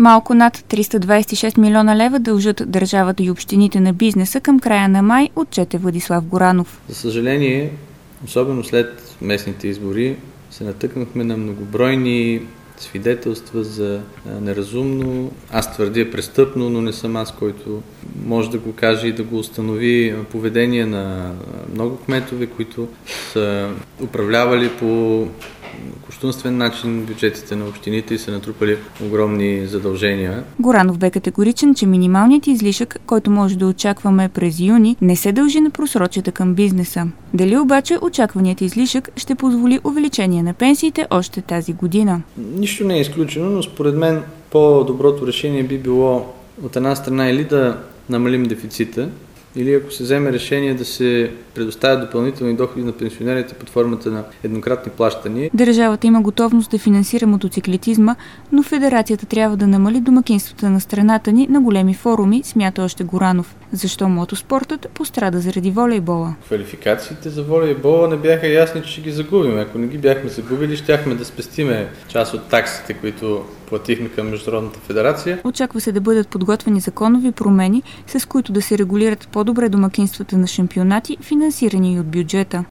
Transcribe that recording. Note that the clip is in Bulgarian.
Малко над 326 милиона лева дължат държавата и общините на бизнеса към края на май, отчете Владислав Горанов. За съжаление, особено след местните избори, се натъкнахме на многобройни свидетелства за неразумно, аз твърдя престъпно, но не съм аз, който може да го каже и да го установи, поведение на много кметове, които са управлявали по кощунствен начин бюджетите на общините и са натрупали огромни задължения. Горанов бе категоричен, че минималният излишък, който може да очакваме през юни, не се дължи на просрочията към бизнеса. Дали обаче очакваният излишък ще позволи увеличение на пенсиите още тази година? Нищо не е изключено, но според мен по-доброто решение би било от една страна или да намалим дефицита, или ако се вземе решение да се предоставят допълнителни доходи на пенсионерите под формата на еднократни плащания. Държавата има готовност да финансира мотоциклетизма, но федерацията трябва да намали домакинствата на страната ни на големи форуми, смята още Горанов. Защо мотоспортът пострада заради волейбола? Квалификациите за волейбола не бяха ясни, че ще ги загубим. Ако не ги бяхме загубили, щяхме да спестиме част от таксите, които платихме към Международната федерация. Очаква се да бъдат подготвени законови промени, с които да се регулират по-добре домакинствата на шампионати, финансирани и от бюджета.